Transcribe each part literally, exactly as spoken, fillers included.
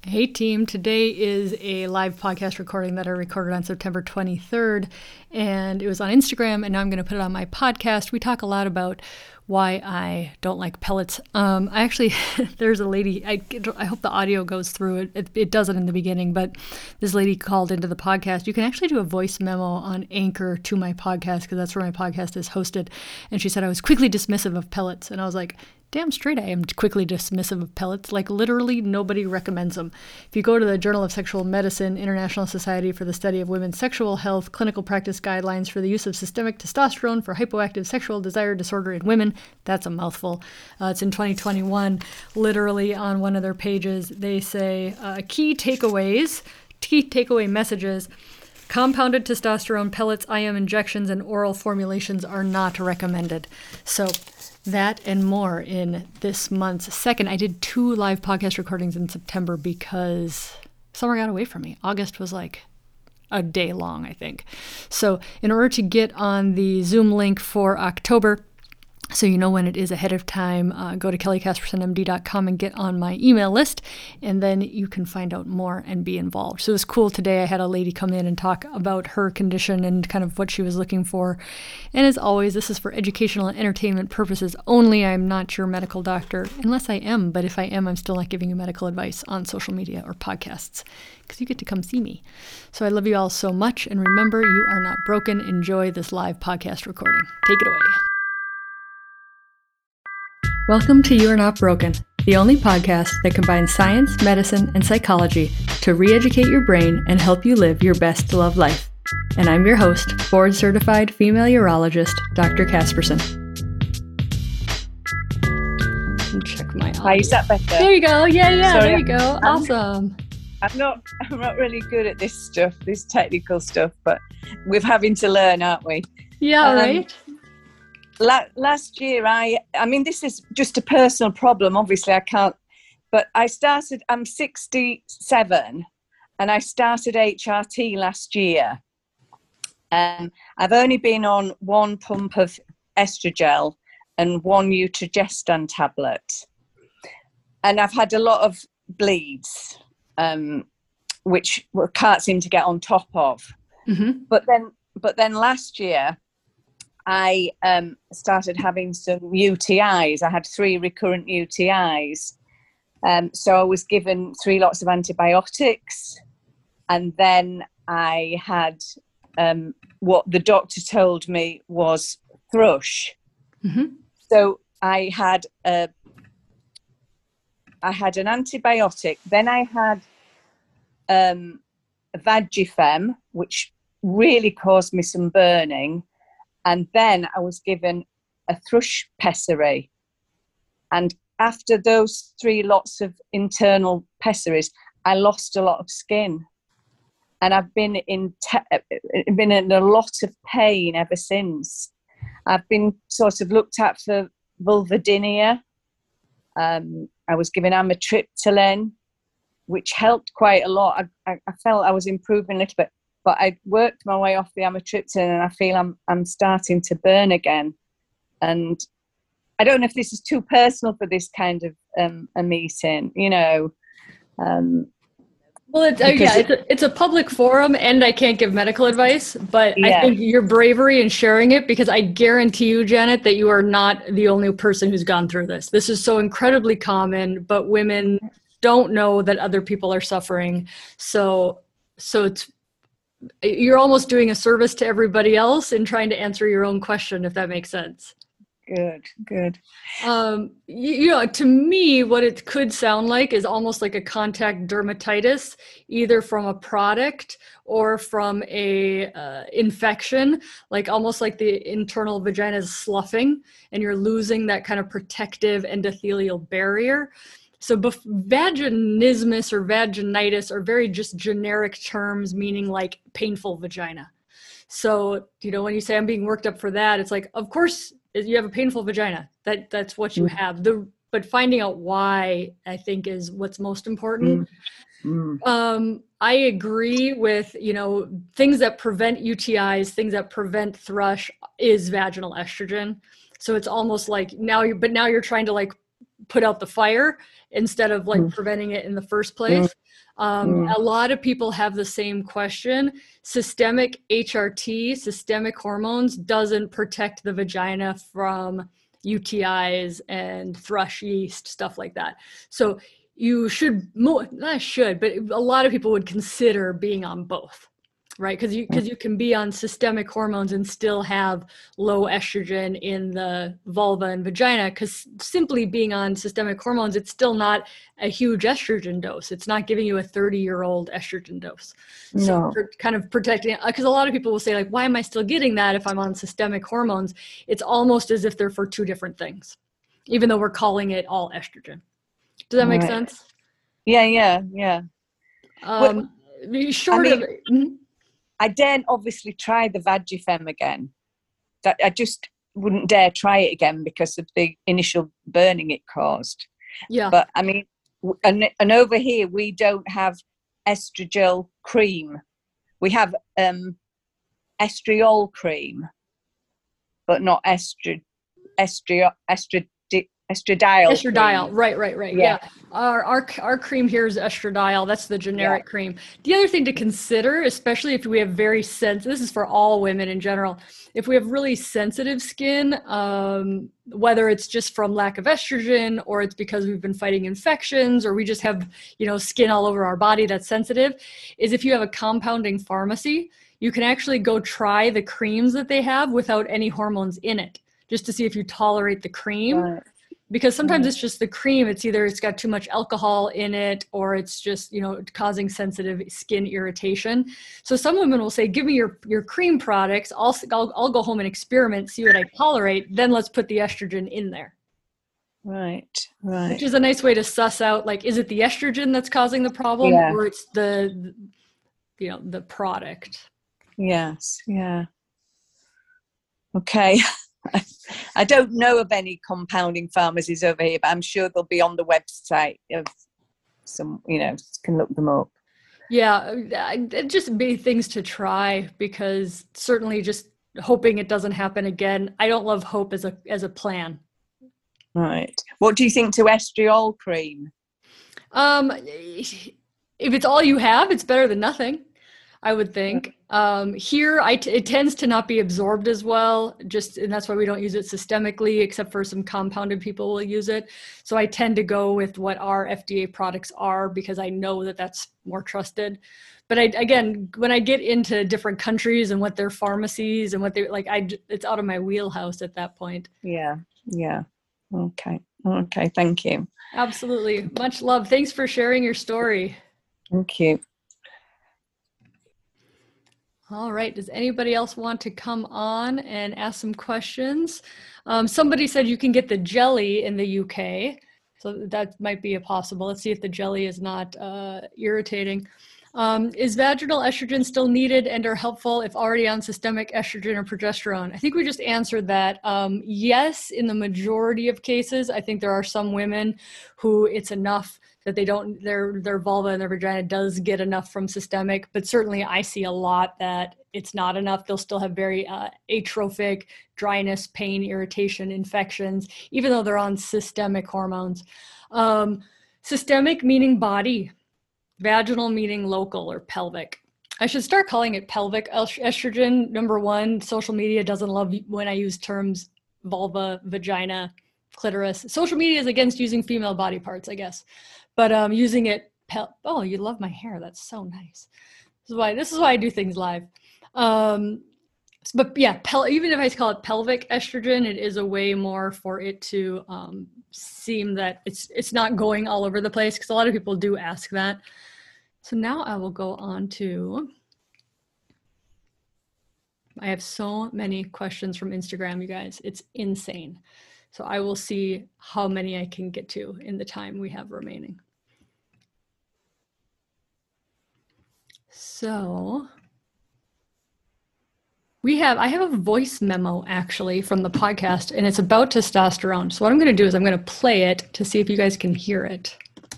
Hey team, today is a live podcast recording that I recorded on September twenty-third, and it was on Instagram, and now I'm going to put it on my podcast. We talk a lot about why I don't like pellets. Um, I actually, there's a lady, I, I hope the audio goes through it. it. It doesn't in the beginning, but this lady called into the podcast. You can actually do a voice memo on Anchor to my podcast, because that's where my podcast is hosted. And she said I was quickly dismissive of pellets, and I was like, damn straight I am quickly dismissive of pellets. Like, literally nobody recommends them. If you go to the Journal of Sexual Medicine, International Society for the Study of Women's Sexual Health, Clinical Practice Guidelines for the Use of Systemic Testosterone for Hypoactive Sexual Desire Disorder in Women, that's a mouthful. Uh, it's in twenty twenty-one. Literally on one of their pages, they say uh, key takeaways, key takeaway messages. Compounded testosterone pellets, I M injections, and oral formulations are not recommended. So that and more in this month's second. I did two live podcast recordings in September because summer got away from me. August was like a day long, I think. So in order to get on the Zoom link for October, so you know when it is ahead of time, uh, go to kelly casperson m d dot com and get on my email list, and then you can find out more and be involved. So it was cool today. I had a lady come in and talk about her condition and kind of what she was looking for. And as always, this is for educational and entertainment purposes only. I'm not your medical doctor, unless I am. But if I am, I'm still not giving you medical advice on social media or podcasts, because you get to come see me. So I love you all so much. And remember, you are not broken. Enjoy this live podcast recording. Take it away. Welcome to You Are Not Broken, the only podcast that combines science, medicine, and psychology to re-educate your brain and help you live your best love life. And I'm your host, board-certified female urologist, Doctor Casperson. Check my audio. Hi, is that better? There you go. Yeah, yeah, Sorry, there you go. Awesome. I'm not I'm not really good at this stuff, this technical stuff, but we're having to learn, aren't we? Yeah, um, right. La- last year, I, I mean, this is just a personal problem. Obviously, I can't, but I started, I'm sixty-seven, and I started H R T last year. Um, I've only been on one pump of estrogel and one Utrogestan tablet. And I've had a lot of bleeds, um, which I can't seem to get on top of. Mm-hmm. But then, but then last year, I um, started having some U T Is. I had three recurrent U T Is. Um, so I was given three lots of antibiotics. And then I had um, what the doctor told me was thrush. Mm-hmm. So I had a, I had an antibiotic. Then I had um, Vagifem, which really caused me some burning. And then I was given a thrush pessary. And after those three lots of internal pessaries, I lost a lot of skin. And I've been in te- been in a lot of pain ever since. I've been sort of looked at for vulvodynia. Um, I was given amitriptyline, which helped quite a lot. I, I, I felt I was improving a little bit. But I worked my way off the amitriptyline, and I feel I'm I'm starting to burn again. And I don't know if this is too personal for this kind of um, a meeting, you know. Um, well, it's, uh, yeah, it's a, it's a public forum, and I can't give medical advice, but yeah. I think your bravery in sharing it, because I guarantee you, Janet, that you are not the only person who's gone through this. This is so incredibly common, but women don't know that other people are suffering. So, so it's you're almost doing a service to everybody else in trying to answer your own question, if that makes sense. Good, good. Um, you, you know, to me, what it could sound like is almost like a contact dermatitis, either from a product or from a uh, infection, like almost like the internal vagina is sloughing and you're losing that kind of protective endothelial barrier. So bef- vaginismus or vaginitis are very just generic terms meaning like painful vagina. So, you know, when you say I'm being worked up for that, it's like, of course you have a painful vagina. That that's what you have. The but finding out why, I think, is what's most important. Mm. Um, I agree with, you know, things that prevent U T Is, things that prevent thrush is vaginal estrogen. So it's almost like now you but now you're trying to like put out the fire instead of like Mm. preventing it in the first place. Um, Mm. a lot of people have the same question. Systemic H R T, systemic hormones, doesn't protect the vagina from U T Is and thrush yeast, stuff like that. So you should, not should, but a lot of people would consider being on both, right? Because you, because you can be on systemic hormones and still have low estrogen in the vulva and vagina, because simply being on systemic hormones, it's still not a huge estrogen dose. It's not giving you a thirty-year-old estrogen dose. So No. for kind of protecting, because a lot of people will say, like, why am I still getting that if I'm on systemic hormones? It's almost as if they're for two different things, even though we're calling it all estrogen. Does that make Right. sense? Yeah, yeah, yeah. Um, Well, short I mean, of mhm. I daren't obviously try the Vagifem again. That I just wouldn't dare try it again because of the initial burning it caused. Yeah. But I mean, and, and over here we don't have estrogel cream. We have um, estriol cream, but not estri, estri, estri, estradiol. Estradiol, cream. right, right, right. Yeah. Yeah. Our, our our cream here is estradiol. That's the generic yeah. cream. The other thing to consider, especially if we have very sensitive, this is for all women in general, if we have really sensitive skin, um, whether it's just from lack of estrogen or it's because we've been fighting infections or we just have, you know, skin all over our body that's sensitive, is if you have a compounding pharmacy, you can actually go try the creams that they have without any hormones in it, just to see if you tolerate the cream. Right. Because sometimes Right. it's just the cream. It's either it's got too much alcohol in it or it's just, you know, causing sensitive skin irritation. So some women will say, give me your, your cream products. I'll, I'll, I'll go home and experiment, see what I tolerate. Then let's put the estrogen in there. Right, right. Which is a nice way to suss out, like, is it the estrogen that's causing the problem Yeah. or it's the, you know, the product? Yes, yeah. Okay. I don't know of any compounding pharmacies over here, but I'm sure they'll be on the website of some, you know, can look them up. Yeah, it'd just be things to try, because certainly just hoping it doesn't happen again. I don't love hope as a as a plan. Right. What do you think to estriol cream? Um, if it's all you have, it's better than nothing, I would think. Um, here, I t- it tends to not be absorbed as well, just, and that's why we don't use it systemically, except for some compounded people will use it. So I tend to go with what our F D A products are because I know that that's more trusted. But I, again, when I get into different countries and what their pharmacies and what they like, I it's out of my wheelhouse at that point. Yeah, yeah. Okay, okay. Thank you. Absolutely, much love. Thanks for sharing your story. Thank you. All right. Does anybody else want to come on and ask some questions? Um, somebody said you can get the jelly in the U K. So that might be a possible. Let's see if the jelly is not uh, irritating. Um, is vaginal estrogen still needed and are helpful if already on systemic estrogen or progesterone? I think we just answered that. Um, yes, in the majority of cases. I think there are some women who it's enough that they don't, their their vulva and their vagina does get enough from systemic, but certainly I see a lot that it's not enough. They'll still have very uh, atrophic dryness, pain, irritation, infections, even though they're on systemic hormones. Um, systemic meaning body, vaginal meaning local or pelvic. I should start calling it pelvic estrogen. Number one, social media doesn't love when I use terms vulva, vagina, clitoris. Social media is against using female body parts, I guess. But um, using it, pel- oh, you love my hair. That's so nice. This is why, this is why I do things live. Um, but yeah, pel- even if I call it pelvic estrogen, it is a way more for it to um, seem that it's it's not going all over the place, because a lot of people do ask that. So now I will go on to, I have so many questions from Instagram, you guys. It's insane. So I will see how many I can get to in the time we have remaining. So we have, I have a voice memo actually from the podcast, and it's about testosterone. So what I'm going to do is I'm going to play it to see if you guys can hear it.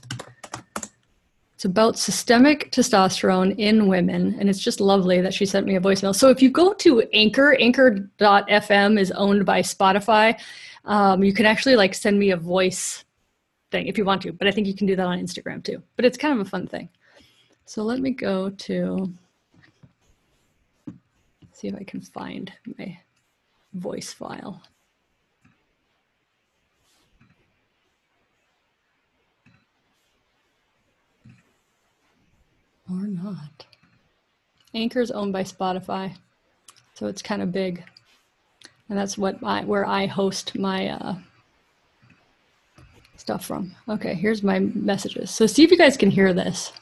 It's about systemic testosterone in women, and it's just lovely that she sent me a voicemail. So if you go to Anchor, anchor dot f m is owned by Spotify. Um, you can actually like send me a voice thing if you want to, but I think you can do that on Instagram too. But it's kind of a fun thing. So let me go to, see if I can find my voice file. Or not. Anchor is owned by Spotify, so it's kind of big. And that's what I, where I host my uh, stuff from. Okay, here's my messages. So see if you guys can hear this.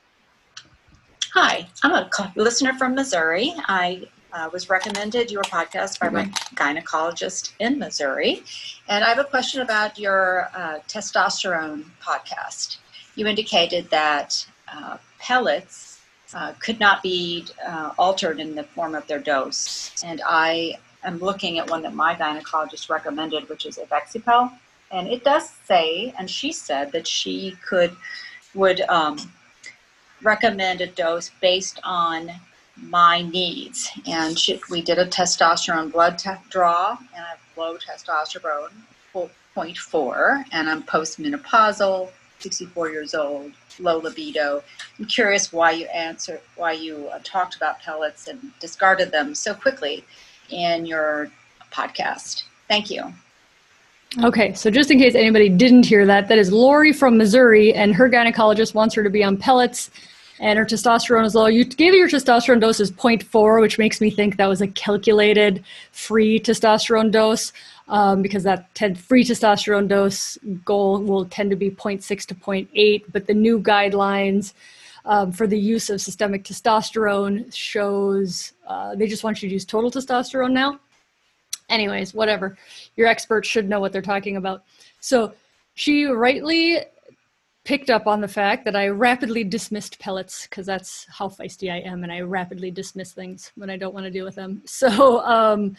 Hi, I'm a listener from Missouri. I uh, was recommended your podcast by my gynecologist in Missouri. And I have a question about your uh, testosterone podcast. You indicated that uh, pellets uh, could not be uh, altered in the form of their dose. And I am looking at one that my gynecologist recommended, which is Avexipel. And it does say, and she said that she could, would um, recommend a dose based on my needs. And she, we did a testosterone blood te- draw, and I have low testosterone, zero point four, and I'm postmenopausal, sixty-four years old, low libido. I'm curious why you answer, why you uh, talked about pellets and discarded them so quickly in your podcast. Thank you. Okay, so just in case anybody didn't hear that, that is Lori from Missouri, and her gynecologist wants her to be on pellets, and her testosterone is low. You gave her your testosterone dose as zero point four, which makes me think that was a calculated free testosterone dose, um, because that t- free testosterone dose goal will tend to be zero point six to zero point eight, but the new guidelines um, for the use of systemic testosterone shows uh, they just want you to use total testosterone now. Anyways, whatever. Your experts should know what they're talking about. So she rightly picked up on the fact that I rapidly dismissed pellets, because that's how feisty I am, and I rapidly dismiss things when I don't want to deal with them. So um,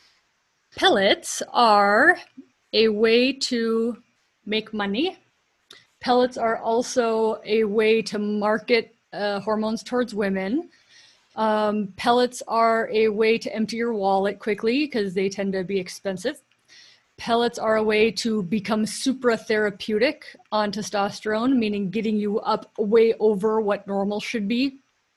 pellets are a way to make money. Pellets are also a way to market uh, hormones towards women. Um, pellets are a way to empty your wallet quickly because they tend to be expensive. Pellets are a way to become supratherapeutic on testosterone, meaning getting you up way over what normal should be.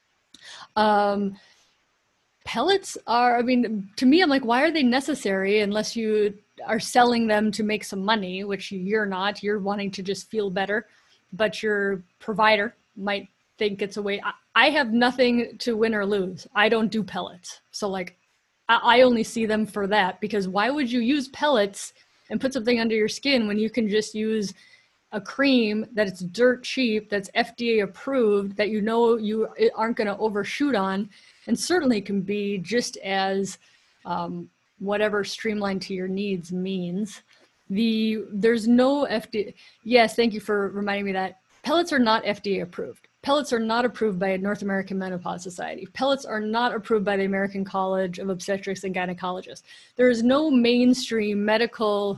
Um, pellets are, I mean, to me, I'm like, why are they necessary unless you are selling them to make some money, which you're not. You're wanting to just feel better, but your provider might think it's a way. I, I have nothing to win or lose. I don't do pellets. So like, I, I only see them for that, because why would you use pellets and put something under your skin when you can just use a cream that's dirt cheap, that's F D A approved, that you know you aren't going to overshoot on, and certainly can be just as um, whatever streamlined to your needs means. The there's no F D A. Yes, thank you for reminding me that pellets are not F D A approved. Pellets are not approved by North American Menopause Society. Pellets are not approved by the American College of Obstetrics and Gynecologists. There is no mainstream medical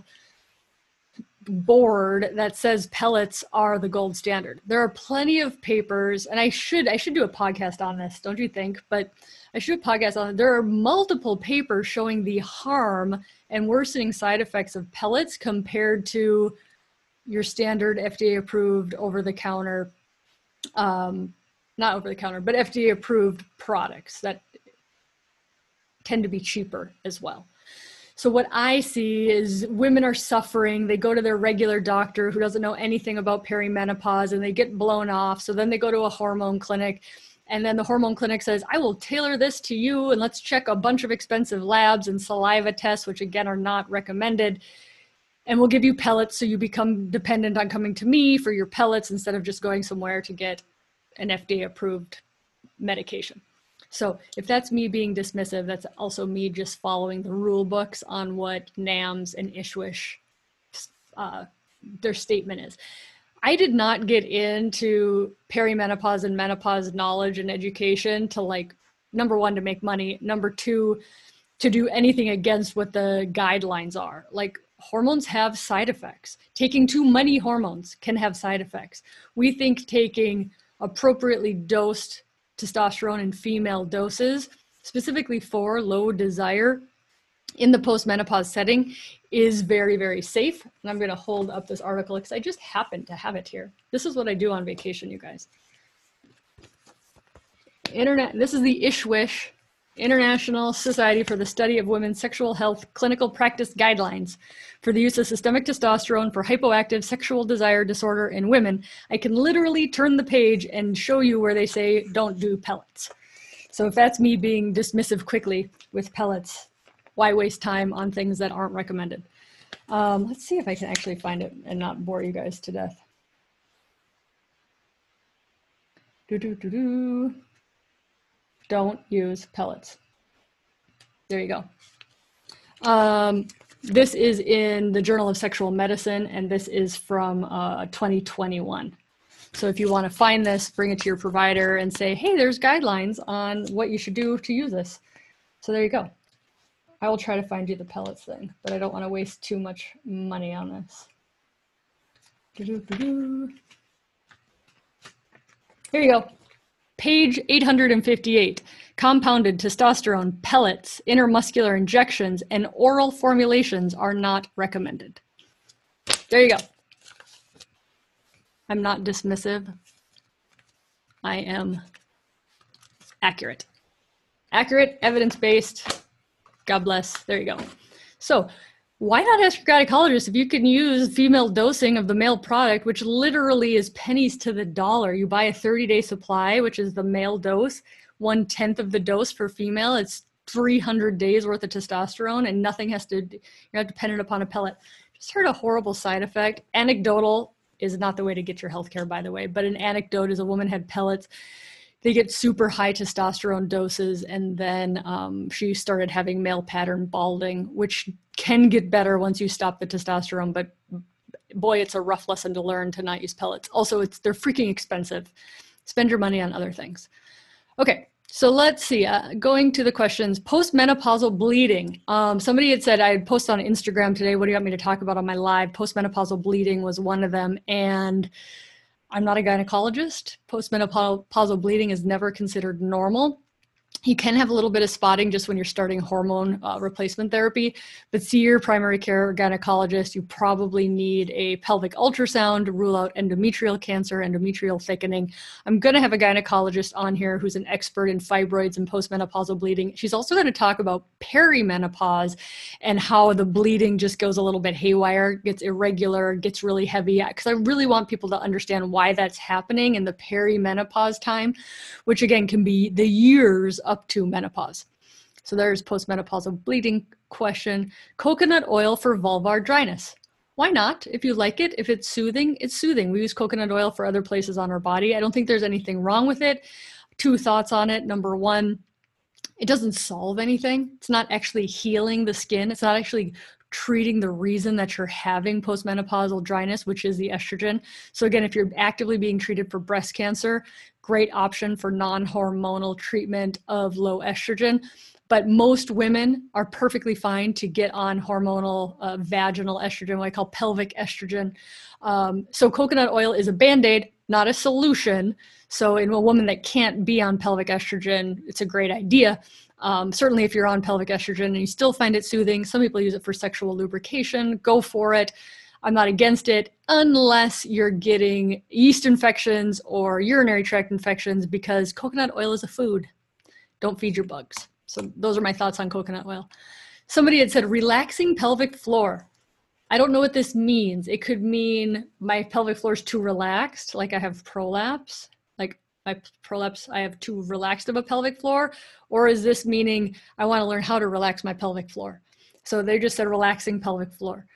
board that says pellets are the gold standard. There are plenty of papers, and I should I should do a podcast on this, don't you think? But I should do a podcast on it. There are multiple papers showing the harm and worsening side effects of pellets compared to your standard F D A approved over-the-counter, um, not over-the-counter, but F D A approved products that tend to be cheaper as well. So what I see is women are suffering. They go to their regular doctor who doesn't know anything about perimenopause, and they get blown off. So then they go to a hormone clinic, and then the hormone clinic says, I will tailor this to you, and let's check a bunch of expensive labs and saliva tests, which again are not recommended. And we'll give you pellets so you become dependent on coming to me for your pellets instead of just going somewhere to get an F D A approved medication. So if that's me being dismissive, that's also me just following the rule books on what NAMS and ISSWSH, uh, their statement is. I did not get into perimenopause and menopause knowledge and education to, like, number one, to make money, number two, to do anything against what the guidelines are. Like, hormones have side effects. Taking too many hormones can have side effects. We think taking appropriately dosed testosterone in female doses, specifically for low desire in the postmenopause setting is very, very safe. And I'm going to hold up this article because I just happen to have it here. This is what I do on vacation, you guys. Internet. This is the ISHWISH, International Society for the Study of Women's Sexual Health Clinical Practice Guidelines for the use of systemic testosterone for hypoactive sexual desire disorder in women. I can literally turn the page and show you where they say don't do pellets. So if that's me being dismissive quickly with pellets, why waste time on things that aren't recommended? Um, let's see if I can actually find it and not bore you guys to death. Do, do, do, do. Don't use pellets. There you go. Um, this is in the Journal of Sexual Medicine, and this is from uh, twenty twenty-one. So if you want to find this, bring it to your provider and say, hey, there's guidelines on what you should do to use this. So there you go. I will try to find you the pellets thing, but I don't want to waste too much money on this. Doo-doo-doo-doo. Here you go. Page eight hundred fifty-eight, compounded testosterone pellets, intramuscular injections, and oral formulations are not recommended. There you go. I'm not dismissive. I am accurate. Accurate, evidence-based. God bless. There you go. So why not ask your gynecologist if you can use female dosing of the male product, which literally is pennies to the dollar. You buy a thirty-day supply, which is the male dose, one-tenth of the dose for female. It's three hundred days worth of testosterone, and nothing has to, you're not dependent upon a pellet. Just heard a horrible side effect. Anecdotal is not the way to get your healthcare, by the way, but an anecdote is a woman had pellets. They get super high testosterone doses, and then um, she started having male pattern balding, which can get better once you stop the testosterone, but boy, it's a rough lesson to learn to not use pellets. Also, it's they're freaking expensive. Spend your money on other things. Okay, so let's see. Uh, going to the questions, postmenopausal bleeding. Um, somebody had said, I had posted on Instagram today, what do you want me to talk about on my live? Postmenopausal bleeding was one of them, and I'm not a gynecologist. Postmenopausal bleeding is never considered normal. You can have a little bit of spotting just when you're starting hormone uh, replacement therapy, but see your primary care gynecologist. You probably need a pelvic ultrasound to rule out endometrial cancer, endometrial thickening. I'm going to have a gynecologist on here who's an expert in fibroids and postmenopausal bleeding. She's also going to talk about perimenopause and how the bleeding just goes a little bit haywire, gets irregular, gets really heavy, because I really want people to understand why that's happening in the perimenopause time, which again can be the years up to menopause. So there's postmenopausal bleeding question. Coconut oil for vulvar dryness. Why not? If you like it, if it's soothing, it's soothing. We use coconut oil for other places on our body. I don't think there's anything wrong with it. Two thoughts on it. Number one, it doesn't solve anything. It's not actually healing the skin. It's not actually treating the reason that you're having postmenopausal dryness, which is the estrogen. So again, if you're actively being treated for breast cancer, great option for non-hormonal treatment of low estrogen. But most women are perfectly fine to get on hormonal uh, vaginal estrogen, what I call pelvic estrogen. Um, so coconut oil is a Band-Aid, not a solution. So in a woman that can't be on pelvic estrogen, it's a great idea. Um, certainly if you're on pelvic estrogen and you still find it soothing, some people use it for sexual lubrication, go for it. I'm not against it unless you're getting yeast infections or urinary tract infections, because coconut oil is a food. Don't feed your bugs. So those are my thoughts on coconut oil. Somebody had said relaxing pelvic floor. I don't know what this means. It could mean my pelvic floor is too relaxed, like I have prolapse, like my prolapse, I have too relaxed of a pelvic floor, or is this meaning I want to learn how to relax my pelvic floor? So they just said relaxing pelvic floor.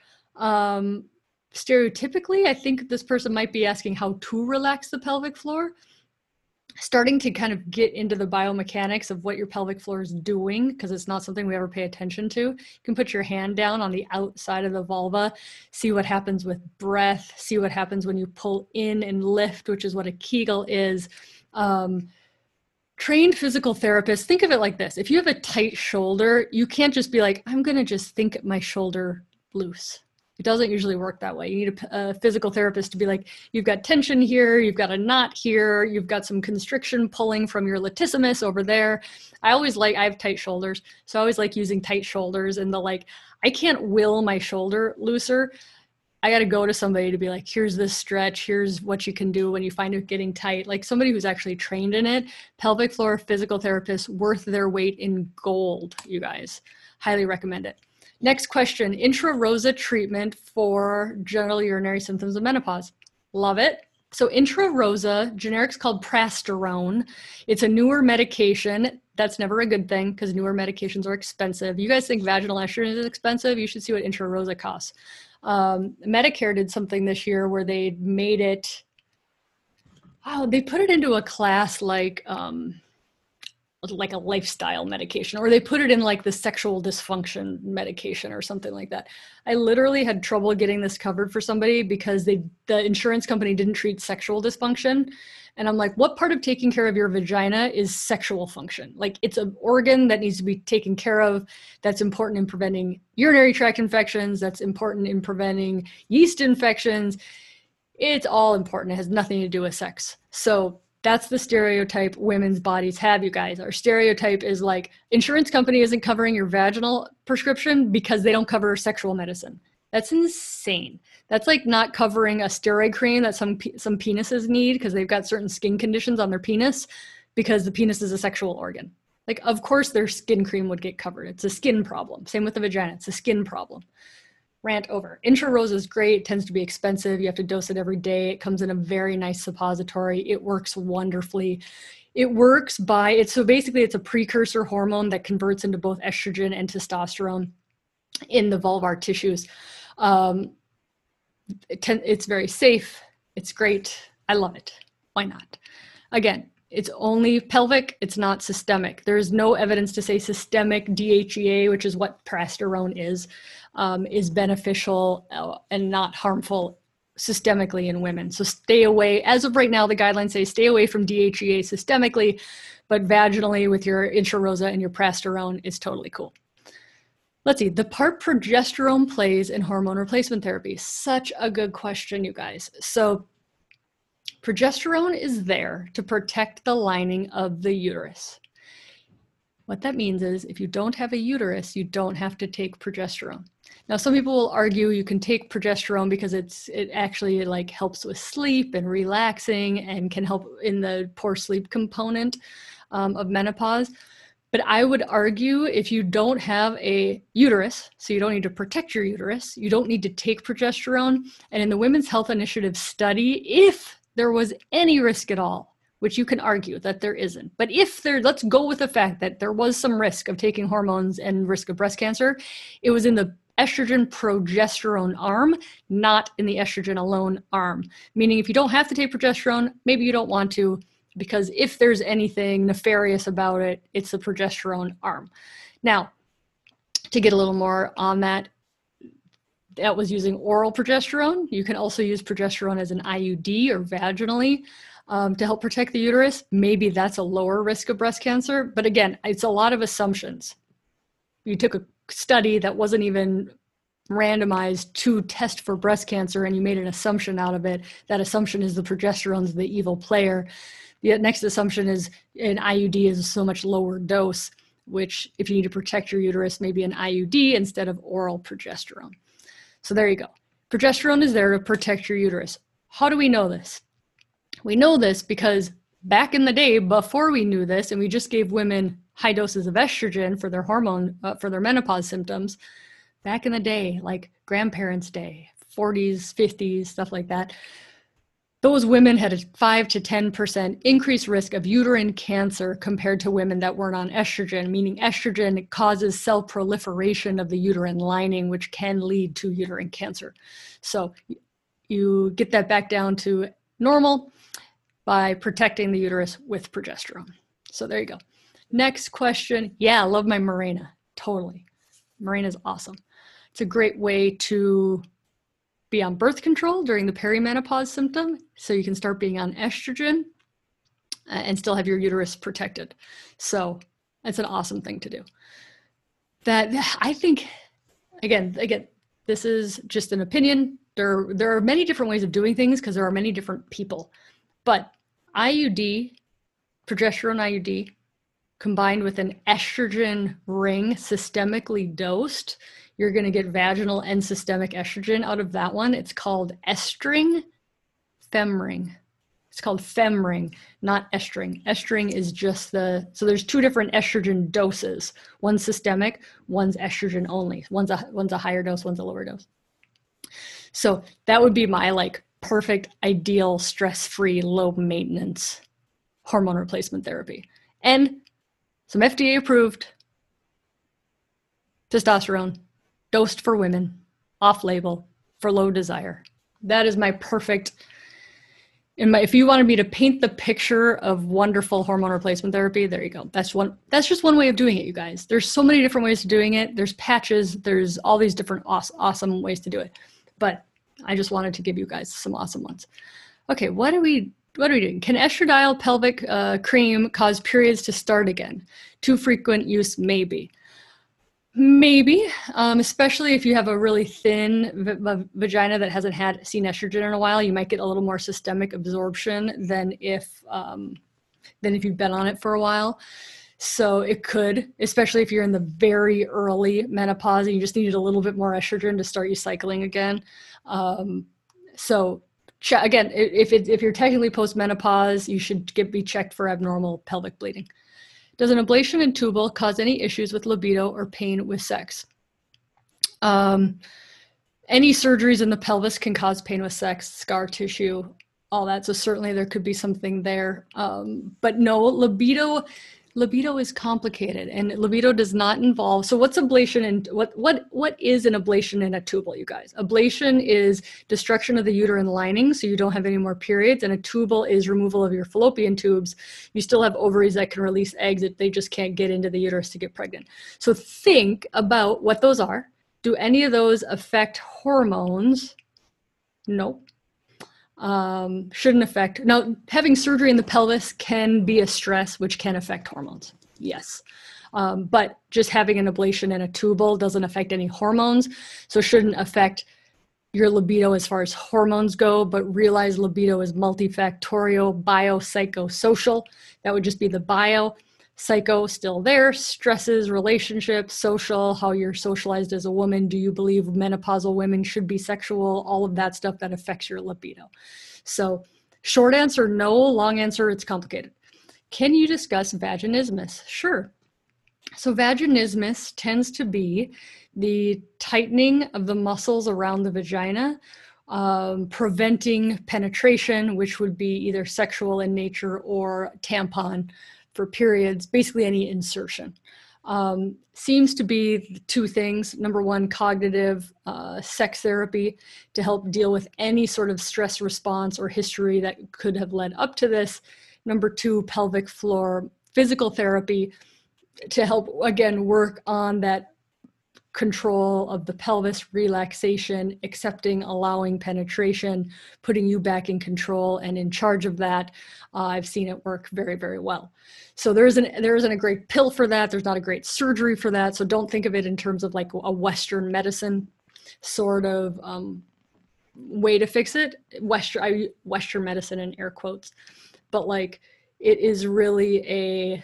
Um, stereotypically, I think this person might be asking how to relax the pelvic floor. Starting to kind of get into the biomechanics of what your pelvic floor is doing, because it's not something we ever pay attention to. You can put your hand down on the outside of the vulva, see what happens with breath, see what happens when you pull in and lift, which is what a Kegel is. Um, trained physical therapists, think of it like this. If you have a tight shoulder, you can't just be like, I'm going to just think my shoulder loose. It doesn't usually work that way. You need a, a physical therapist to be like, you've got tension here, you've got a knot here, you've got some constriction pulling from your latissimus over there. I always like, I have tight shoulders, so I always like using tight shoulders, and the like, I can't will my shoulder looser. I got to go to somebody to be like, here's this stretch, here's what you can do when you find it getting tight. Like somebody who's actually trained in it. Pelvic floor physical therapists, worth their weight in gold, you guys. Highly recommend it. Next question, Intra Rosa treatment for genital urinary symptoms of menopause. Love it. So Intra Rosa, generic's called Prasterone. It's a newer medication. That's never a good thing because newer medications are expensive. You guys think vaginal estrogen is expensive? You should see what Intra Rosa costs. Um, Medicare did something this year where they made it, oh, they put it into a class like, um, like a lifestyle medication, or they put it in like the sexual dysfunction medication or something like that. I literally had trouble getting this covered for somebody because they, the insurance company didn't treat sexual dysfunction. And I'm like, what part of taking care of your vagina is sexual function? Like it's an organ that needs to be taken care of. That's important in preventing urinary tract infections. That's important in preventing yeast infections. It's all important. It has nothing to do with sex. So that's the stereotype women's bodies have, you guys. Our stereotype is like, insurance company isn't covering your vaginal prescription because they don't cover sexual medicine. That's insane. That's like not covering a steroid cream that some some penises need because they've got certain skin conditions on their penis because the penis is a sexual organ. Like, of course their skin cream would get covered. It's a skin problem. Same with the vagina. It's a skin problem. Rant over. Intra Rosa is great. It tends to be expensive. You have to dose it every day. It comes in a very nice suppository. It works wonderfully. It works by, it's so basically it's a precursor hormone that converts into both estrogen and testosterone in the vulvar tissues. Um, it ten, it's very safe. It's great. I love it. Why not? Again, it's only pelvic. It's not systemic. There's no evidence to say systemic D H E A, which is what prasterone is, um, is beneficial uh, and not harmful systemically in women. So stay away. As of right now, the guidelines say stay away from D H E A systemically, but vaginally with your Intra Rosa and your prasterone is totally cool. Let's see, the part progesterone plays in hormone replacement therapy. Such a good question, you guys. So progesterone is there to protect the lining of the uterus. What that means is if you don't have a uterus, you don't have to take progesterone. Now, some people will argue you can take progesterone because it's it actually like helps with sleep and relaxing and can help in the poor sleep component um, of menopause. But I would argue if you don't have a uterus, so you don't need to protect your uterus, you don't need to take progesterone. And in the Women's Health Initiative study, if there was any risk at all, which you can argue that there isn't, but if there, let's go with the fact that there was some risk of taking hormones and risk of breast cancer, it was in the estrogen progesterone arm, not in the estrogen alone arm. Meaning if you don't have to take progesterone, maybe you don't want to, because if there's anything nefarious about it, it's the progesterone arm. Now, to get a little more on that, that was using oral progesterone. You can also use progesterone as an I U D or vaginally um, to help protect the uterus. Maybe that's a lower risk of breast cancer. But again, it's a lot of assumptions. You took a study that wasn't even randomized to test for breast cancer and you made an assumption out of it. That assumption is the progesterone's the evil player. The next assumption is an I U D is so much lower dose, which if you need to protect your uterus, maybe an I U D instead of oral progesterone. So there you go. Progesterone is there to protect your uterus. How do we know this? We know this because back in the day, before we knew this, and we just gave women high doses of estrogen for their hormone, uh, for their menopause symptoms, back in the day, like grandparents' day, forties, fifties, stuff like that, those women had a five to ten percent increased risk of uterine cancer compared to women that weren't on estrogen, meaning estrogen causes cell proliferation of the uterine lining, which can lead to uterine cancer. So you get that back down to normal by protecting the uterus with progesterone. So there you go. Next question. Yeah, I love my Mirena. Totally. Mirena is awesome. It's a great way to be on birth control during the perimenopause symptom, so you can start being on estrogen uh, and still have your uterus protected. So it's an awesome thing to do. That I think, again, again, this is just an opinion. There, there are many different ways of doing things because there are many different people. But I U D, progesterone I U D, combined with an estrogen ring systemically dosed, you're going to get vaginal and systemic estrogen out of that one. It's called Estring Femring. It's called Femring, not Estring. Estring is just the, so there's two different estrogen doses. One's systemic, one's estrogen only. One's a, one's a higher dose, one's a lower dose. So that would be my like perfect, ideal, stress-free, low maintenance hormone replacement therapy. And some F D A approved testosterone dosed for women, off label for low desire. That is my perfect, in my, if you wanted me to paint the picture of wonderful hormone replacement therapy, there you go. That's one, that's just one way of doing it, you guys. There's so many different ways of doing it. There's patches, there's all these different awesome, awesome ways to do it. But I just wanted to give you guys some awesome ones. Okay, what are we, what are we doing? Can estradiol pelvic uh, cream cause periods to start again? Too frequent use, maybe. Maybe, um, especially if you have a really thin v- vagina that hasn't had seen estrogen in a while, you might get a little more systemic absorption than if um, than if you've been on it for a while. So it could, especially if you're in the very early menopause and you just needed a little bit more estrogen to start you cycling again. Um, so ch- again, if it, if you're technically post-menopause, you should get be checked for abnormal pelvic bleeding. Does an ablation in tubal cause any issues with libido or pain with sex? Um, any surgeries in the pelvis can cause pain with sex, scar tissue, all that. So certainly there could be something there. Um, but no, libido, libido is complicated, and libido does not involve. So what's ablation and what what what is an ablation in a tubal, you guys? Ablation is destruction of the uterine lining, so you don't have any more periods, and a tubal is removal of your fallopian tubes. You still have ovaries that can release eggs that they just can't get into the uterus to get pregnant. So think about what those are. Do any of those affect hormones? Nope. Um, shouldn't affect. Now, having surgery in the pelvis can be a stress, which can affect hormones. Yes. Um, but just having an ablation in a tubal doesn't affect any hormones. So shouldn't affect your libido as far as hormones go, but realize libido is multifactorial, biopsychosocial. That would just be the bio. Psycho still there, stresses, relationships, social, how you're socialized as a woman. Do you believe menopausal women should be sexual? All of that stuff that affects your libido. So short answer, no. Long answer, it's complicated. Can you discuss vaginismus? Sure. So vaginismus tends to be the tightening of the muscles around the vagina, um, preventing penetration, which would be either sexual in nature or tampon for periods, basically any insertion. Um, seems to be two things. Number one, cognitive uh, sex therapy to help deal with any sort of stress response or history that could have led up to this. Number two, pelvic floor physical therapy to help, again, work on that control of the pelvis, relaxation, accepting, allowing penetration, putting you back in control and in charge of that. Uh, I've seen it work very, very well. So there isn't, there isn't a great pill for that. There's not a great surgery for that. So don't think of it in terms of like a Western medicine sort of um, way to fix it. Western, I, Western medicine in air quotes, but like it is really a,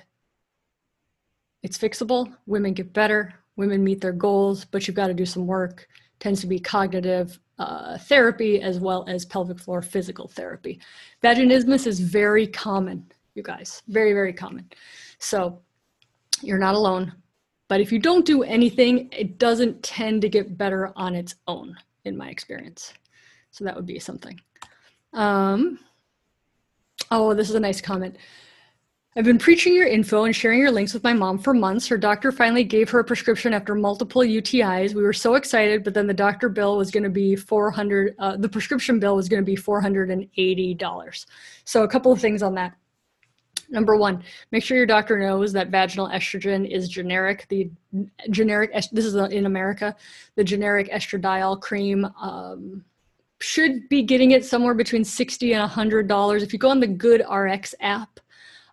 it's fixable. Women get better. Women meet their goals, but you've got to do some work. Tends to be cognitive uh, therapy as well as pelvic floor physical therapy. Vaginismus is very common, you guys, very, very common. So you're not alone, but if you don't do anything, it doesn't tend to get better on its own, in my experience. So that would be something. Um, oh, this is a nice comment. I've been preaching your info and sharing your links with my mom for months. Her doctor finally gave her a prescription after multiple U T Is. We were so excited, but then the doctor bill was going to be four hundred dollars. Uh, the prescription bill was going to be four hundred eighty dollars. So a couple of things on that. Number one, make sure your doctor knows that vaginal estrogen is generic. The generic, this is in America, the generic estradiol cream um, should be getting it somewhere between sixty dollars and one hundred dollars. If you go on the GoodRx app,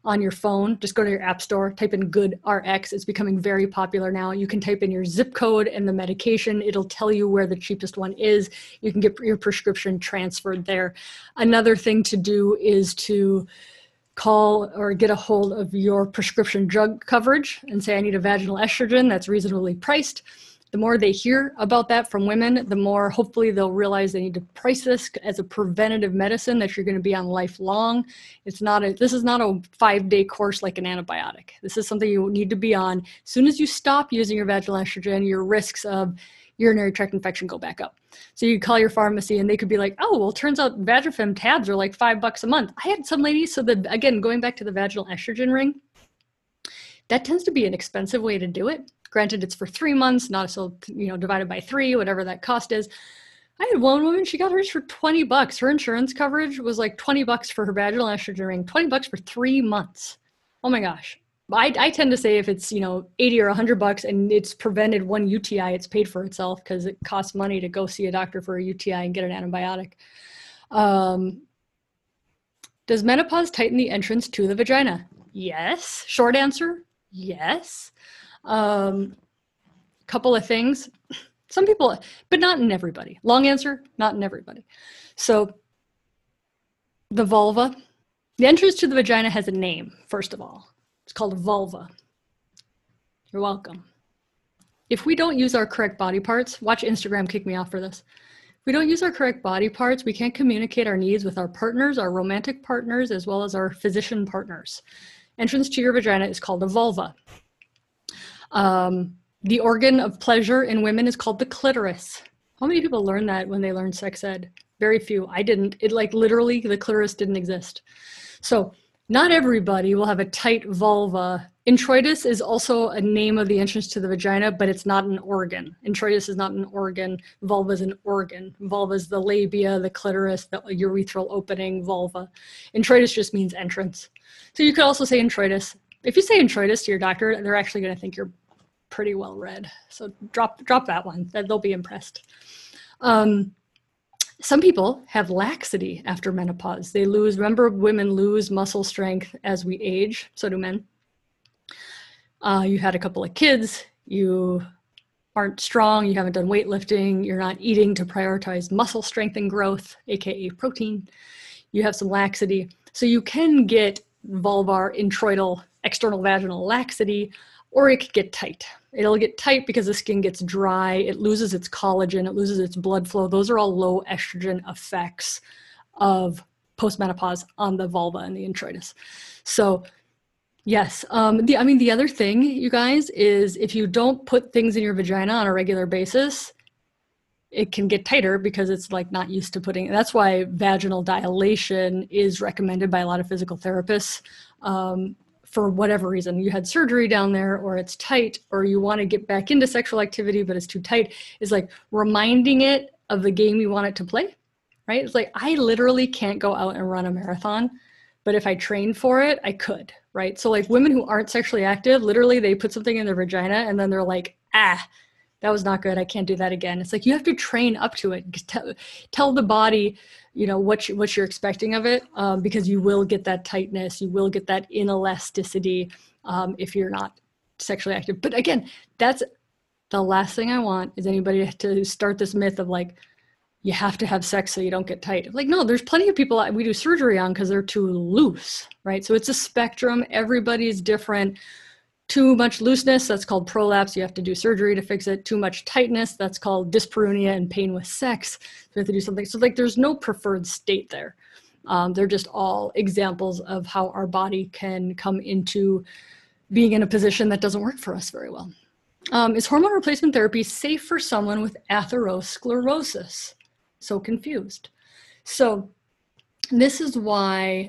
on your phone. Just go to your app store, type in GoodRx. It's becoming very popular now. You can type in your zip code and the medication. It'll tell you where the cheapest one is. You can get your prescription transferred there. Another thing to do is to call or get a hold of your prescription drug coverage and say, I need a vaginal estrogen that's reasonably priced. The more they hear about that from women, the more hopefully they'll realize they need to price this as a preventative medicine that you're going to be on lifelong. It's not a, this is not a five-day course like an antibiotic. This is something you need to be on. As soon as you stop using your vaginal estrogen, your risks of urinary tract infection go back up. So you call your pharmacy and they could be like, oh, well, turns out Vagifem tabs are like five bucks a month. I had some ladies, so the, again, going back to the vaginal estrogen ring, that tends to be an expensive way to do it. Granted, it's for three months, not so, you know, divided by three, whatever that cost is. I had one woman, she got hers for twenty bucks. Her insurance coverage was like twenty bucks for her vaginal estrogen ring, twenty bucks for three months. Oh my gosh. I, I tend to say if it's, you know, eighty or a hundred bucks and it's prevented one U T I, it's paid for itself because it costs money to go see a doctor for a U T I and get an antibiotic. Um, does menopause tighten the entrance to the vagina? Yes. Short answer, yes. Um, couple of things. Some people, but not in everybody. Long answer, not in everybody. So the vulva, the entrance to the vagina has a name, first of all. It's called a vulva. You're welcome. If we don't use our correct body parts, watch Instagram kick me off for this. If we don't use our correct body parts, we can't communicate our needs with our partners, our romantic partners, as well as our physician partners. Entrance to your vagina is called a vulva. Um, the organ of pleasure in women is called the clitoris. How many people learn that when they learn sex ed? Very few. I didn't. It like literally the clitoris didn't exist. So not everybody will have a tight vulva. Introitus is also a name of the entrance to the vagina, but it's not an organ. Introitus is not an organ. Vulva is an organ. Vulva is the labia, the clitoris, the urethral opening, vulva. Introitus just means entrance. So you could also say introitus. If you say introitus to your doctor, they're actually going to think you're pretty well read. So drop drop that one. They'll be impressed. Um, Some people have laxity after menopause. They lose, remember, women lose muscle strength as we age. So do men. Uh, you had a couple of kids. You aren't strong. You haven't done weightlifting. You're not eating to prioritize muscle strength and growth, A K A protein. You have some laxity. So you can get vulvar introital external vaginal laxity, or it could get tight. It'll get tight because the skin gets dry, it loses its collagen, it loses its blood flow. Those are all low estrogen effects of postmenopause on the vulva and the introitus. So yes, um, the, I mean, the other thing, you guys, is if you don't put things in your vagina on a regular basis, it can get tighter because it's like not used to putting, that's why vaginal dilation is recommended by a lot of physical therapists. Um, for whatever reason, you had surgery down there, or it's tight, or you want to get back into sexual activity, but it's too tight, is like reminding it of the game you want it to play, right? It's like, I literally can't go out and run a marathon, but if I trained for it, I could, right? So like women who aren't sexually active, literally they put something in their vagina and then they're like, ah, that was not good. I can't do that again. It's like, you have to train up to it. Tell, tell the body, you know, what, you, what you're expecting of it, um, because you will get that tightness. You will get that inelasticity um, if you're not sexually active. But again, that's the last thing I want is anybody to start this myth of like, you have to have sex so you don't get tight. Like, no, there's plenty of people we do surgery on because they're too loose, right? So it's a spectrum. Everybody's different. Too much looseness, that's called prolapse. You have to do surgery to fix it. Too much tightness, that's called dyspareunia and pain with sex. So you have to do something. So like there's no preferred state there. Um, they're just all examples of how our body can come into being in a position that doesn't work for us very well. Um, is hormone replacement therapy safe for someone with atherosclerosis? So confused. So this is why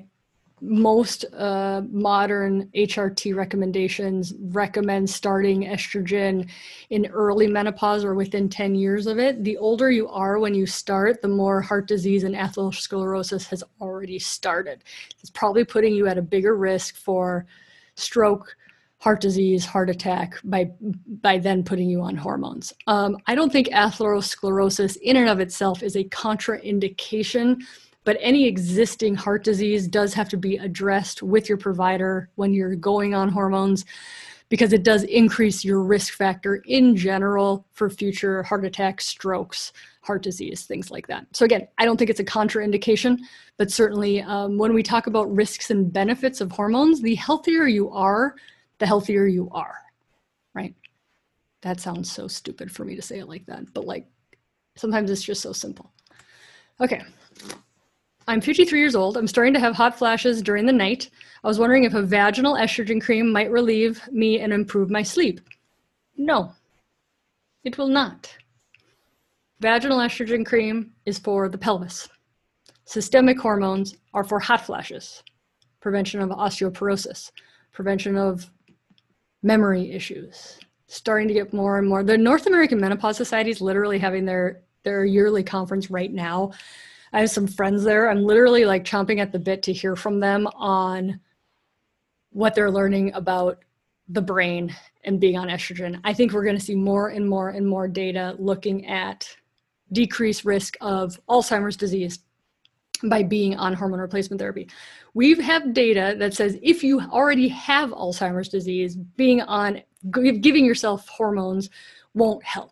most uh, modern H R T recommendations recommend starting estrogen in early menopause or within ten years of it. The older you are when you start, the more heart disease and atherosclerosis has already started. It's probably putting you at a bigger risk for stroke, heart disease, heart attack by, by then putting you on hormones. Um, I don't think atherosclerosis in and of itself is a contraindication But any existing heart disease does have to be addressed with your provider when you're going on hormones, because it does increase your risk factor in general for future heart attacks, strokes, heart disease, things like that. So again, I don't think it's a contraindication, but certainly um, when we talk about risks and benefits of hormones, the healthier you are, the healthier you are, right? That sounds so stupid for me to say it like that, but like sometimes it's just so simple. Okay. I'm fifty-three years old. I'm starting to have hot flashes during the night. I was wondering if a vaginal estrogen cream might relieve me and improve my sleep. No, it will not. Vaginal estrogen cream is for the pelvis. Systemic hormones are for hot flashes, prevention of osteoporosis, prevention of memory issues. Starting to get more and more. The North American Menopause Society is literally having their, their yearly conference right now. I have some friends there. I'm literally like chomping at the bit to hear from them on what they're learning about the brain and being on estrogen. I think we're going to see more and more and more data looking at decreased risk of Alzheimer's disease by being on hormone replacement therapy. We have data that says if you already have Alzheimer's disease, being on, giving yourself hormones won't help.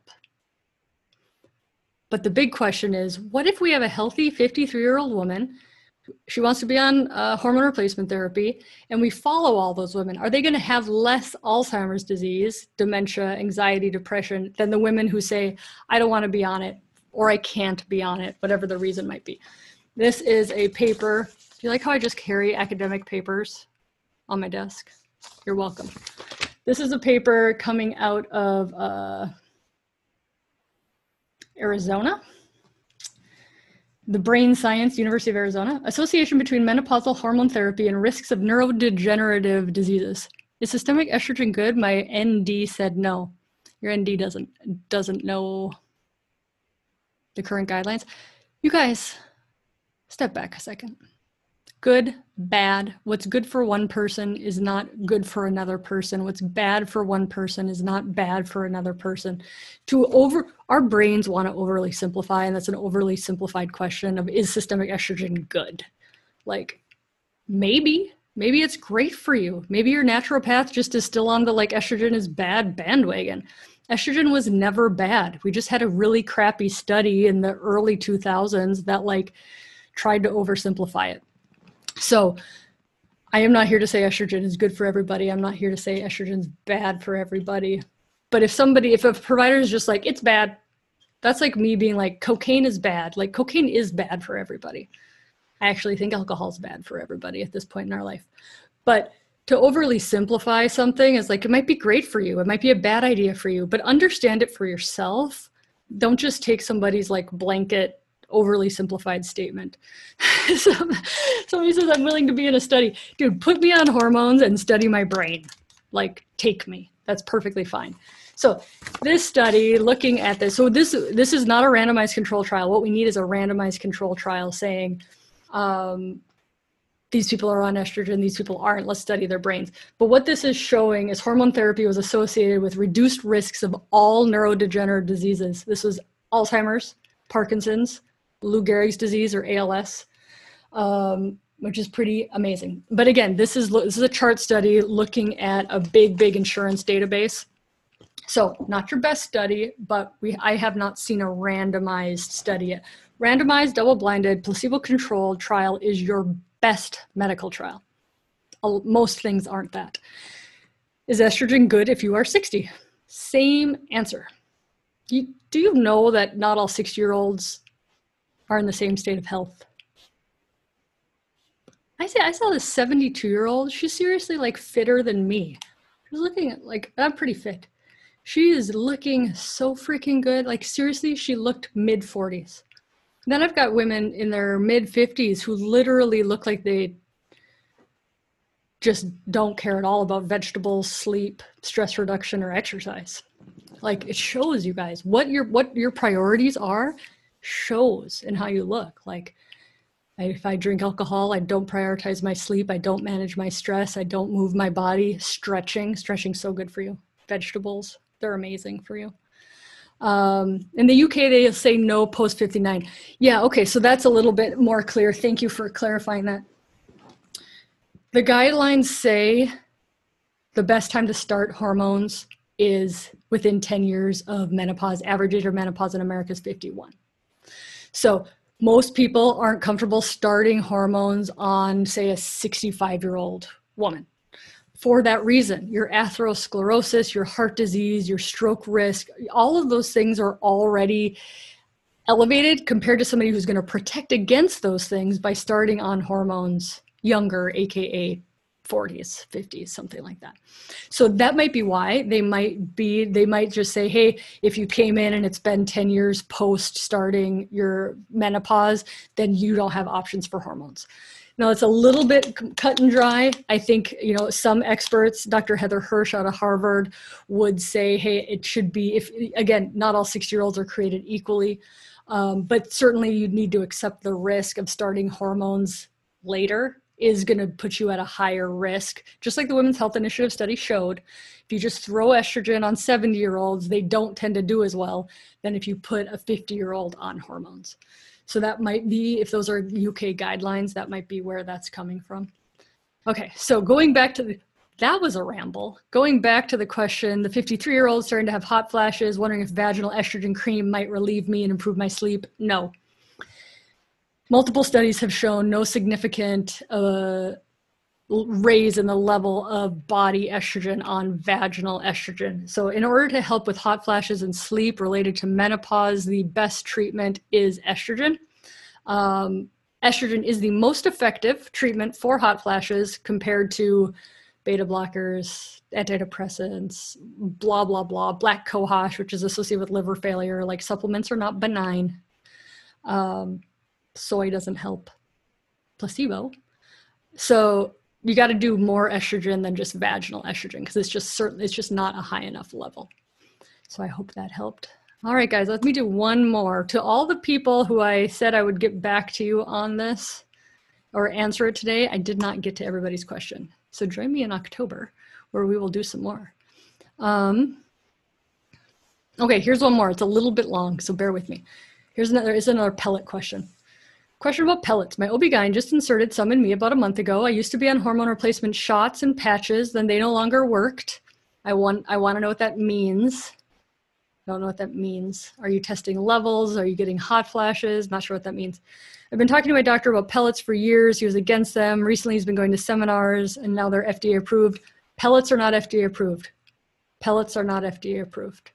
But the big question is, what if we have a healthy fifty-three-year-old woman, she wants to be on uh, hormone replacement therapy, and we follow all those women? Are they going to have less Alzheimer's disease, dementia, anxiety, depression than the women who say, I don't want to be on it, or I can't be on it, whatever the reason might be? This is a paper. Do you like how I just carry academic papers on my desk? You're welcome. This is a paper coming out of uh, Arizona. The Brain Science, University of Arizona. Association between menopausal hormone therapy and risks of neurodegenerative diseases. Is systemic estrogen good? My N D said no. Your N D doesn't, doesn't know the current guidelines. You guys, step back a second. Good, bad. What's good for one person is not good for another person. What's bad for one person is not bad for another person. To over, our brains want to overly simplify, and that's an overly simplified question of, is systemic estrogen good? Like, maybe, maybe it's great for you. Maybe your naturopath just is still on the like estrogen is bad bandwagon. Estrogen was never bad. We just had a really crappy study in the early two thousands that like tried to oversimplify it. So I am not here to say estrogen is good for everybody. I'm not here to say estrogen is bad for everybody. But if somebody, if a provider is just like, it's bad, that's like me being like, cocaine is bad. Like cocaine is bad for everybody. I actually think alcohol is bad for everybody at this point in our life. But to overly simplify something is like, it might be great for you. It might be a bad idea for you, but understand it for yourself. Don't just take somebody's like blanket overly simplified statement. So, somebody says, I'm willing to be in a study. Dude, put me on hormones and study my brain. Like, take me. That's perfectly fine. So this study looking at this, so this, this is not a randomized control trial. What we need is a randomized control trial saying, um, these people are on estrogen, these people aren't, let's study their brains. But what this is showing is hormone therapy was associated with reduced risks of all neurodegenerative diseases. This was Alzheimer's, Parkinson's, Lou Gehrig's disease or A L S, um, which is pretty amazing. But again, this is, this is a chart study looking at a big, big insurance database. So not your best study, but we, I have not seen a randomized study yet. Randomized, double-blinded, placebo-controlled trial is your best medical trial. Most things aren't that. Is estrogen good if you are sixty? Same answer. You, do you know that not all sixty-year-olds are in the same state of health? I say I saw this seventy-two-year-old. She's seriously like fitter than me. She's looking at like, I'm pretty fit. She is looking so freaking good. Like seriously, she looked mid forties. Then I've got women in their mid fifties who literally look like they just don't care at all about vegetables, sleep, stress reduction, or exercise. Like it shows you guys what your what your priorities are, shows in how you look. Like I, if I drink alcohol, I don't prioritize my sleep. I don't manage my stress. I don't move my body. Stretching, stretching so good for you. Vegetables, they're amazing for you. Um, in the U K, they say no post fifty-nine. Yeah, okay, so that's a little bit more clear. Thank you for clarifying that. The guidelines say the best time to start hormones is within ten years of menopause. Average age of menopause in America is fifty-one. So most people aren't comfortable starting hormones on, say, a sixty-five-year-old woman. For that reason, your atherosclerosis, your heart disease, your stroke risk, all of those things are already elevated compared to somebody who's going to protect against those things by starting on hormones younger, aka forties, fifties, something like that. So that might be why they might be, they might just say, hey, if you came in and it's been ten years post starting your menopause, then you don't have options for hormones. Now, it's a little bit cut and dry. I think, you know, some experts, Doctor Heather Hirsch out of Harvard, would say, hey, it should be, if again, not all sixty-year-olds are created equally, um, but certainly you need to accept the risk of starting hormones later is going to put you at a higher risk. Just like the Women's Health Initiative study showed, if you just throw estrogen on seventy-year-olds, they don't tend to do as well than if you put a fifty-year-old on hormones. So that might be, if those are U K guidelines, that might be where that's coming from. Okay, so going back to the, that was a ramble. Going back to the question, the fifty-three-year-old starting to have hot flashes, wondering if vaginal estrogen cream might relieve me and improve my sleep. No. Multiple studies have shown no significant uh, raise in the level of body estrogen on vaginal estrogen. So in order to help with hot flashes and sleep related to menopause, the best treatment is estrogen. Um, estrogen is the most effective treatment for hot flashes compared to beta blockers, antidepressants, blah, blah, blah, black cohosh, which is associated with liver failure. Like, supplements are not benign. Um, soy doesn't help. Placebo. So you got to do more estrogen than just vaginal estrogen, because it's just certain, it's just not a high enough level. So I hope that helped. All right, guys, let me do one more. To all the people who I said I would get back to you on this or answer it today, I did not get to everybody's question. So join me in October where we will do some more. Um, okay, here's one more. It's a little bit long, so bear with me. Here's another, here's another pellet question. Question about pellets. My O B G Y N just inserted some in me about a month ago. I used to be on hormone replacement shots and patches, then they no longer worked. I want, I want to know what that means. I don't know what that means. Are you testing levels? Are you getting hot flashes? Not sure what that means. I've been talking to my doctor about pellets for years. He was against them. Recently, he's been going to seminars, and now they're F D A approved. Pellets are not F D A approved. Pellets are not F D A approved.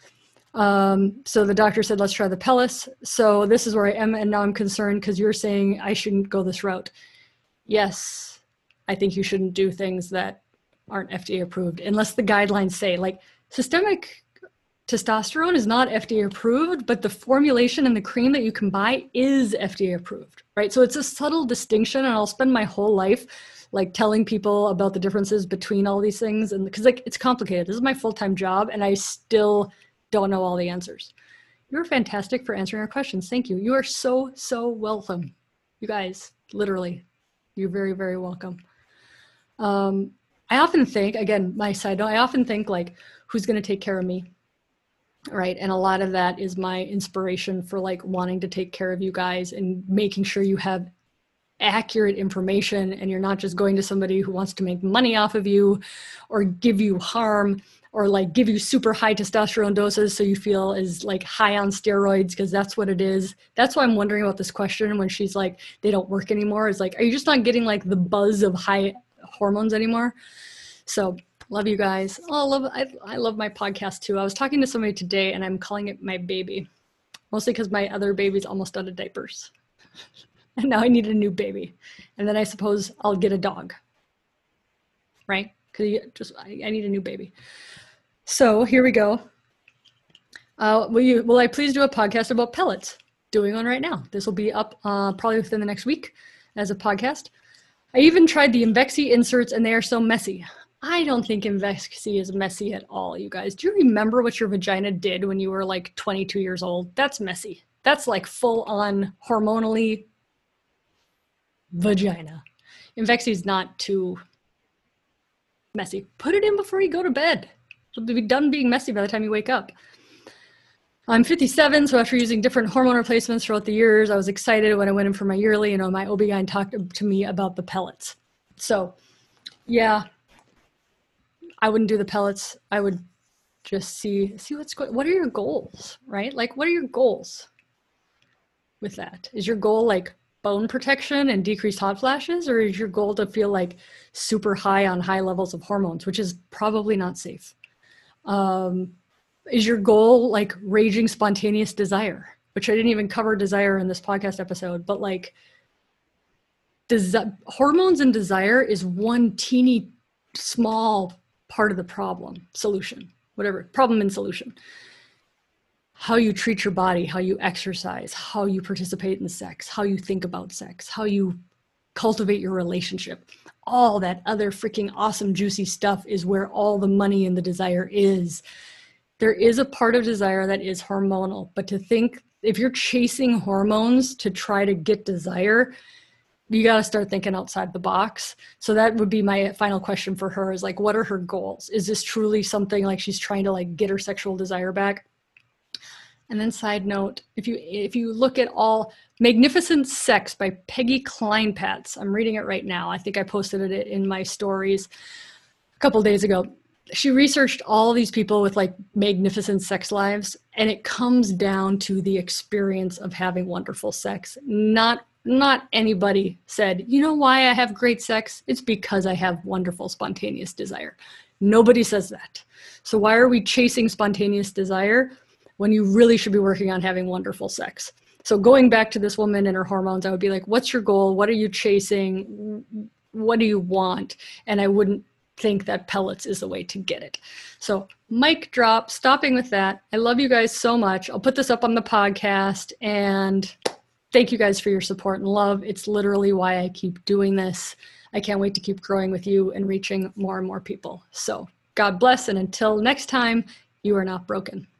Um, so the doctor said, let's try the pellets. So this is where I am, and now I'm concerned because you're saying I shouldn't go this route. Yes, I think you shouldn't do things that aren't F D A approved unless the guidelines say, like, systemic testosterone is not F D A approved, but the formulation and the cream that you can buy is F D A approved, right? So it's a subtle distinction, and I'll spend my whole life like telling people about the differences between all these things, and because like it's complicated. This is my full-time job, and I still don't know all the answers. You're fantastic for answering our questions. Thank you. You are so, so welcome. You guys, literally, you're very, very welcome. Um, I often think, again, my side note, I often think like, who's going to take care of me? Right. And a lot of that is my inspiration for like wanting to take care of you guys and making sure you have accurate information and you're not just going to somebody who wants to make money off of you or give you harm, or like give you super high testosterone doses so you feel as like high on steroids, because that's what it is. That's why I'm wondering about this question when she's like, they don't work anymore. It's like, are you just not getting like the buzz of high hormones anymore? So love you guys. Oh, I love, I, I love my podcast too. I was talking to somebody today and I'm calling it my baby, mostly because my other baby's almost out of diapers. And now I need a new baby. And then I suppose I'll get a dog, right? Because just I, I need a new baby. So here we go. Uh, will you? Will I please do a podcast about pellets? Doing one right now. This will be up uh, probably within the next week as a podcast. I even tried the Imvexy inserts and they are so messy. I don't think Imvexy is messy at all, you guys. Do you remember what your vagina did when you were like twenty-two years old? That's messy. That's like full on hormonally vagina. Imvexy is not too messy. Put it in before you go to bed. It'll be done being messy by the time you wake up. I'm fifty-seven, so after using different hormone replacements throughout the years, I was excited when I went in for my yearly. You know, my O B G Y N talked to me about the pellets. So, yeah, I wouldn't do the pellets. I would just see see what's going. What are your goals, right? Like, what are your goals with that? Is your goal like bone protection and decreased hot flashes, or is your goal to feel like super high on high levels of hormones, which is probably not safe? Um, is your goal like raging spontaneous desire, which I didn't even cover desire in this podcast episode, but like desi- hormones and desire is one teeny small part of the problem, solution, whatever, problem and solution. How you treat your body, how you exercise, how you participate in sex, how you think about sex, how you cultivate your relationship. All that other freaking awesome, juicy stuff is where all the money and the desire is. There is a part of desire that is hormonal, but to think if you're chasing hormones to try to get desire, you got to start thinking outside the box. So that would be my final question for her is like, what are her goals? Is this truly something like she's trying to like get her sexual desire back? And then side note, if you if you look at all Magnificent Sex by Peggy Kleinpatz, I'm reading it right now. I think I posted it in my stories a couple of days ago. She researched all these people with like magnificent sex lives, and it comes down to the experience of having wonderful sex. Not not anybody said, you know why I have great sex? It's because I have wonderful spontaneous desire. Nobody says that. So why are we chasing spontaneous desire when you really should be working on having wonderful sex? So going back to this woman and her hormones, I would be like, what's your goal? What are you chasing? What do you want? And I wouldn't think that pellets is the way to get it. So mic drop, stopping with that. I love you guys so much. I'll put this up on the podcast, and thank you guys for your support and love. It's literally why I keep doing this. I can't wait to keep growing with you and reaching more and more people. So God bless. And until next time, you are not broken.